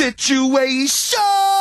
situations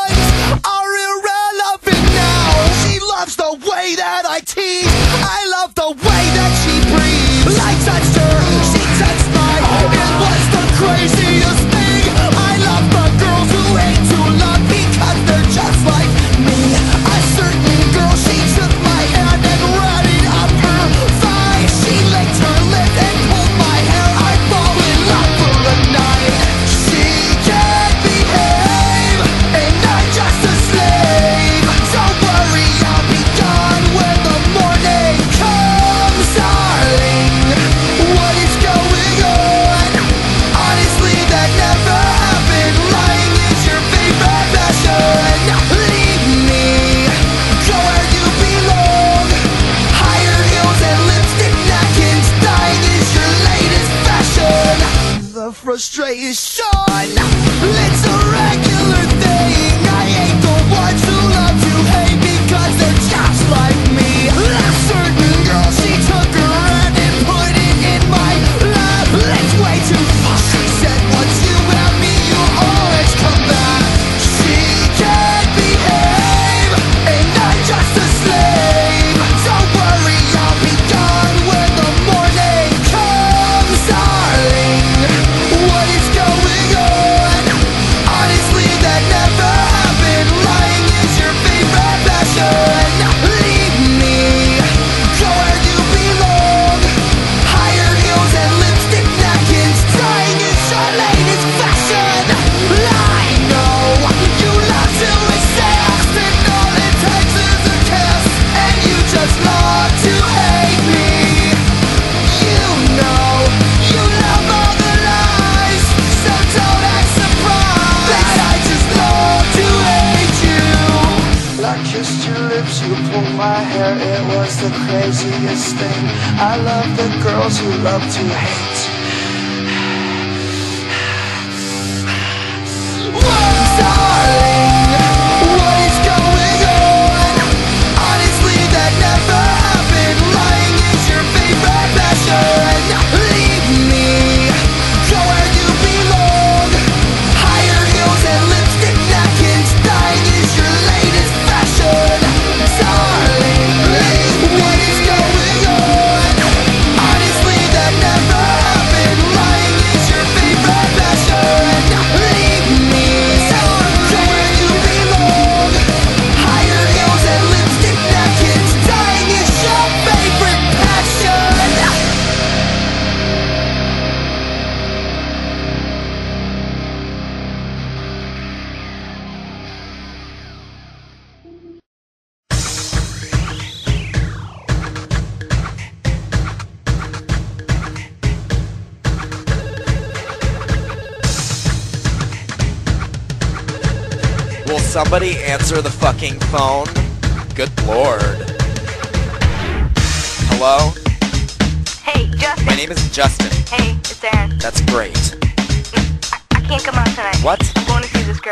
are irrelevant now. She loves the way that I tease. I love the way that she breathes. I touched her, she touched mine. It was the craziest thing. I love the girls who hate to love because they're just like me. A certain girl, she took my hand and ran it up her thigh. She licked her lip and pulled my hair. I fall in love for a night. She can't behave, and I'm just a slave. Don't worry, I'll be gone when the morning comes, darling. What is going on? Honestly, that never happened. Lying is your favorite passion. Leave me, go where you belong. Higher heels and lipstick napkins. Dying is your latest fashion. The frustration, it's a regular thing. I hate the ones who love to hate because they're just like me. A certain girl, she took her hand and put it in my lap. It's way too far. She said, once you have me, you always come back. She can't behave, and I'm just a slave. Don't worry, I'll be gone when the morning comes, darling. What is going on? Honestly, that never happened. Lying is your favorite passion. Leave me, go where you belong. Higher heels and lipstick napkins. Trying is your latest fashion. I know you love to exist, and all it takes is a kiss, and you just love to hate me. You know you love all the lies, so don't act surprised that I just love to hate you. I kissed your lips, you pulled my hair. It was the craziest thing. I love the girls who love to hate. Darling, what is going on? Honestly, that never happened. Lying is your favorite passion. Leave me, go where you belong. Higher heels and lipstick napkins. Dying is your latest fashion. Darling, what is going on? Honestly, that never happened. Lying is your favorite passion. Leave me, go where you belong. Higher heels and lipstick napkins. Dying is your favorite passion. Will somebody answer the fucking phone? Good lord. Hello? Hey, Justin. My name is Justin. Hey, it's Aaron. That's great. I can't come out tonight. What? I'm going to see this girl.